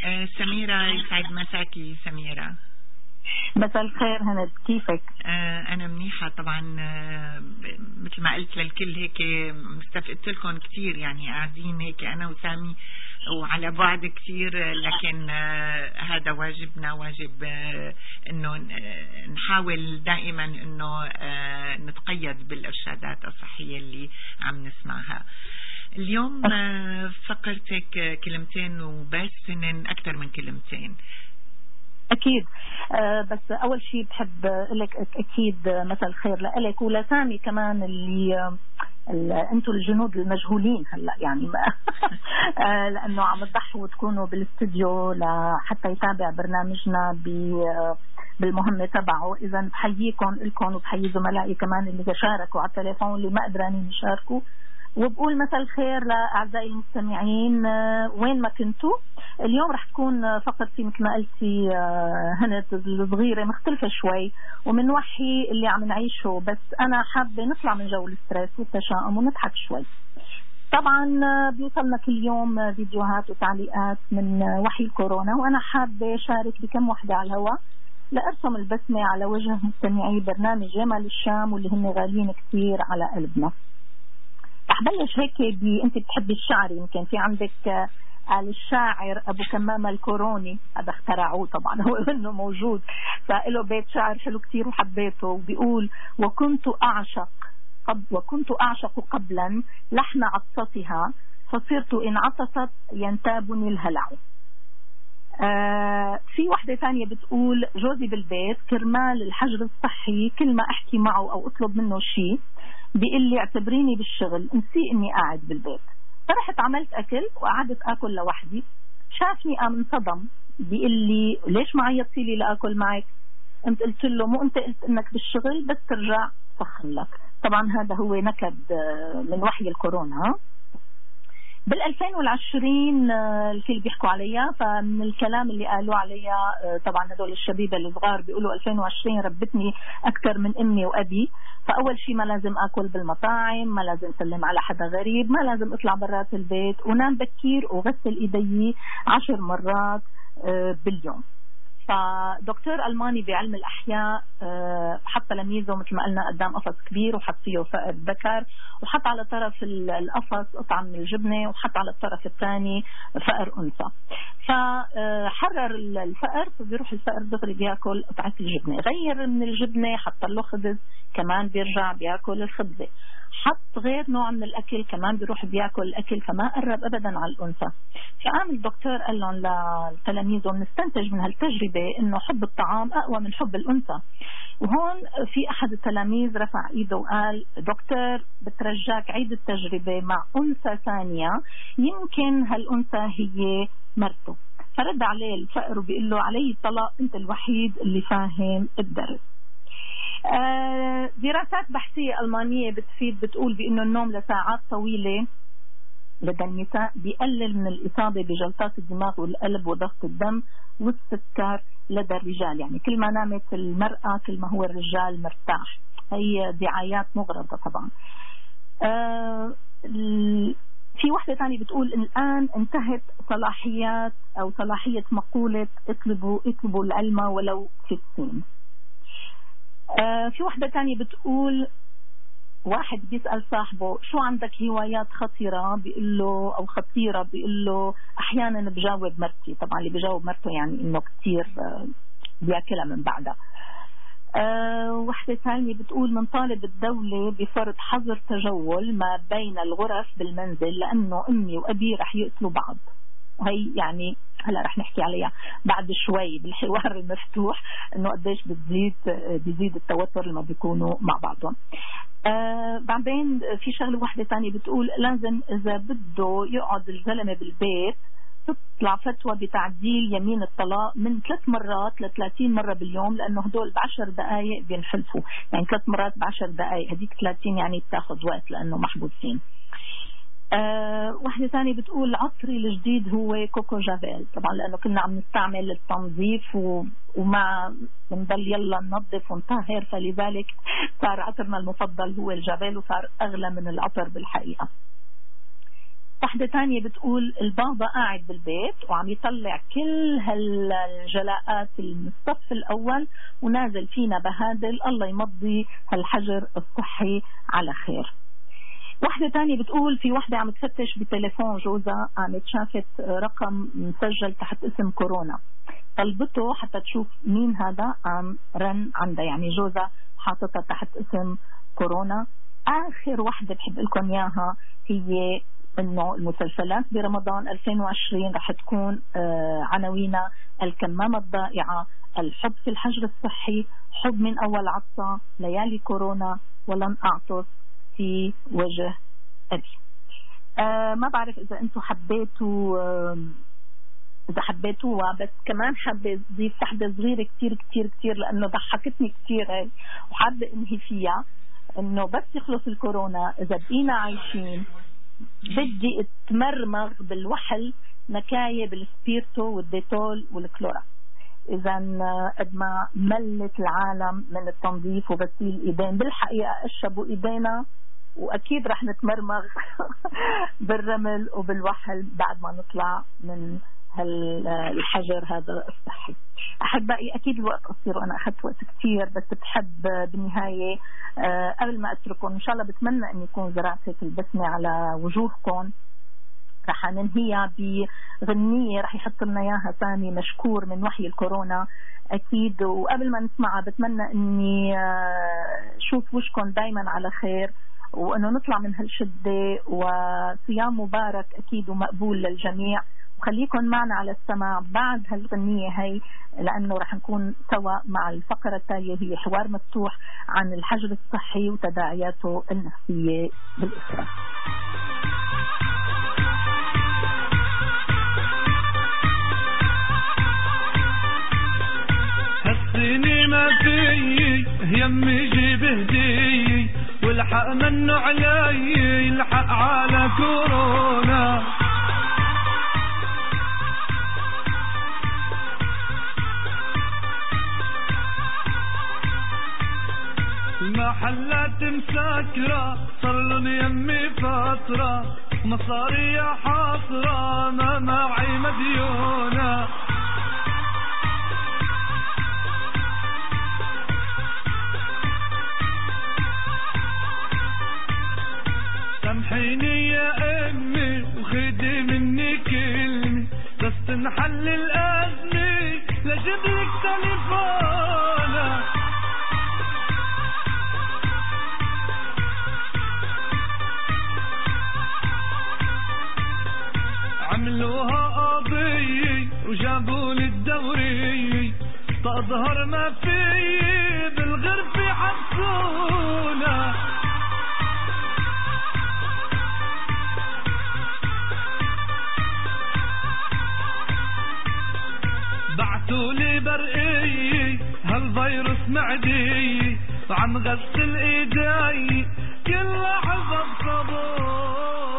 سميرة، يسعد مساكي سميرة. مساء الخير هند، كيفك؟ أنا منيحة طبعا. مثل ما قلت للكل هيك مستفدت لكم كتير، يعني قاعدين هيك أنا وسامي وعلى بعد كتير، لكن هذا واجبنا، واجب انه نحاول دائما انه نتقيد بالارشادات الصحية اللي عم نسمعها. اليوم فقرتك كلمتين وبس، هن اكثر من كلمتين. أكيد. بس أول شيء بحب لك أكيد مساء الخير لك ولسامي كمان، اللي أنتوا الجنود المجهولين هلا يعني لأنه عم تضحوا وتكونوا بالاستوديو لحتى يتابع برنامجنا بالمهمة تبعه. إذا بحييكم لكم وبحيي زملائي كمان اللي شاركوا على التليفون اللي ما قدرانين يشاركوا، وبقول مساء الخير لأعزائي المستمعين وين ما كنتوا. اليوم رح تكون فقرتي مثل ما قلتي هند الصغيرة مختلفة شوي ومن وحي اللي عم نعيشه، بس أنا حابة نطلع من جو الستريس والتشاؤم ونضحك شوي. طبعا بيوصلنا كل يوم فيديوهات وتعليقات من وحي الكورونا، وأنا حابة شارك بكم وحدة على الهواء لأرسم البسمة على وجه مستمعي برنامج جمال الشام واللي هم غاليين كثير على قلبنا. رح بلش هيك انت بتحبي الشعر، يمكن في عندك الشاعر ابو كمامه الكوروني، هذا اخترعوه طبعا، هو انه موجود، فله بيت شعر حلو كتير وحبيته، وبيقول وكنت اعشق قبلا لحن عطستها، فصرت ان عطست ينتابني الهلع. في وحدة ثانية بتقول جوزي بالبيت كرمال الحجر الصحي، كل ما احكي معه او اطلب منه شيء بيقول لي اعتبريني بالشغل، نسي اني قاعد بالبيت. فرحت عملت اكل وقعدت اكل لوحدي، شافني قام انصدم، بيقول لي ليش ما عيطتي لي لاكل معك؟ قلت له مو انت قلت انك بالشغل، بس ترجع سخن لك. طبعا هذا هو نكد من وحي الكورونا. بال2020 الكل بيحكوا عليها، فمن الكلام اللي قالوا عليها طبعا هدول الشبيبه الصغار بيقولوا 2020 ربتني اكثر من امي وابي. فاول شيء ما لازم اكل بالمطاعم، ما لازم اسلم على حدا غريب، ما لازم اطلع برات البيت، ونام بكير وغسل ايدي 10 مرات باليوم. فدكتور ألماني بعلم الأحياء حط تلاميذه مثل ما قلنا قدام قفص كبير وحط فيه فأر ذكر، وحط على طرف القفص قطعة من الجبنة، وحط على الطرف الثاني فأر أنثى. فحرر الفأر، فبيروح الفأر دغري بياكل قطعة الجبنة، غير من الجبنة حط له خبز، كمان بيرجع بياكل الخبزة، حط غير نوع من الأكل كمان بيروح بياكل الأكل، فما قرب أبدا على الأنثى. فقام الدكتور قال لهم لتلاميذه نستنتج من هالتجربة إنه حب الطعام أقوى من حب الأنثى. وهون في أحد التلاميذ رفع إيده وقال دكتور بترجاك عيد التجربة مع أنثى ثانية، يمكن هالأنثى هي مرته. فرد عليه الفقر وبيقول له علي الطلاق، أنت الوحيد اللي فاهم الدرس. دراسات بحثية ألمانية بتقول بأنه النوم لساعات طويلة لدى النساء بيقلل من الإصابة بجلطات الدماغ والقلب وضغط الدم والسكر لدى الرجال. يعني كل ما نامت المرأة كل ما هو الرجال مرتاح. هي دعايات مغرضة طبعا. في واحدة ثانية بتقول الآن انتهت صلاحية مقولة اطلبوا العلم ولو في الصين. في واحدة تانية بتقول واحد بيسأل صاحبه شو عندك هوايات خطيرة، بيقول له أو خطيرة، بيقول له أحيانا بجاوب مرتي. طبعا اللي بجاوب مرته يعني إنه كتير بياكلها من بعدها. واحدة ثانية بتقول من طالب الدولة بفرض حظر تجول ما بين الغرف بالمنزل لأنه أمي وأبي رح يقتلوا بعض. وهي يعني هلا رح نحكي عليها بعد شوي بالحوار المفتوح، انه قديش بيزيد التوتر لما بيكونوا مع بعضهم. بعدين في شغله واحده ثانيه بتقول لازم اذا بده يقعد الزلمه بالبيت تطلع فتوى بتعديل يمين الطلاق من 3 مرات ل 30 مره باليوم، لانه هدول ب10 دقائق بينحلفوا، يعني 3 مرات ب10 دقائق، هذيك 30 يعني بتاخذ وقت لانه محبوسين. واحدة ثانية بتقول عطري الجديد هو كوكو جافيل، طبعا لأنه كنا عم نستعمل التنظيف وما بنضل يلا ننظف ونطهر، فلذلك صار عطرنا المفضل هو الجافيل، وصار أغلى من العطر بالحقيقة. واحدة تانية بتقول البابا قاعد بالبيت وعم يطلع كل هالجلاءات الصف الأول ونازل فينا بهادل، الله يمضي هالحجر الصحي على خير. واحدة تانية بتقول في واحدة عم تفتش بتليفون جوزها، عم شافت رقم مسجل تحت اسم كورونا، طلبته حتى تشوف مين هذا، عم رن عندها، يعني جوزها حاططها تحت اسم كورونا. آخر واحدة بحب لكم إياها هي إنه المسلسلات برمضان 2020 رح تكون عناوينها الكمامة الضائعة، الحب في الحجر الصحي، حب من أول عطسة، ليالي كورونا، ولن أعطس في وجه أبي. ما بعرف إذا أنتم حبيتوها، بس كمان حابة أضيف واحدة صغيرة كتير كتير كتير لأنه ضحكتني كتير هي وحابة أنهي فيها، إنه بس يخلص الكورونا إذا بقينا عايشين بدي اتمرمغ بالوحل نكاية بالسبيرتو والديتول والكلورا. إذا قد ما ملت العالم من التنظيف وغسيل الإيدين، بالحقيقة أشربوا إيدينا وأكيد رح نتمرمغ بالرمل وبالوحل بعد ما نطلع من الحجر هذا الصحي. أحبائي أكيد الوقت قصير وأنا أخذت وقت كتير، بس بحب بالنهاية قبل ما أترككم إن شاء الله بتمنى أن يكون زرعت هيك البسمة على وجوهكم. رح ننهيها بغنية رح يحط لنا إياها سامي مشكور من وحي الكورونا أكيد، وقبل ما نسمعها بتمنى أني شوف وشكم دايما على خير وأنه نطلع من هالشدة، وصيام مبارك أكيد ومقبول للجميع. وخليكم معنا على السماع بعد هالغنية هي لأنه رح نكون سوا مع الفقرة التالية هي حوار مفتوح عن الحجر الصحي وتداعياته النفسية بالأسرة. حسيني ما فيي يمي جيب هديي والحق منه علي الحق على كورونا. المحلات مسكرة صار لهم يمي فترة، مصاري حاصرة ما معي مديونة. سامحيني يا امي وخدي مني كلمة بس تنحل الازمة لجيبلك تليفونة. عملوها قضية وجابولي الدورية، تظهر ما فيي بالغرفة حبسونا. بعتولي برقية هالفيروس معدي وعم غسل ايدي كل لحظة بصابون.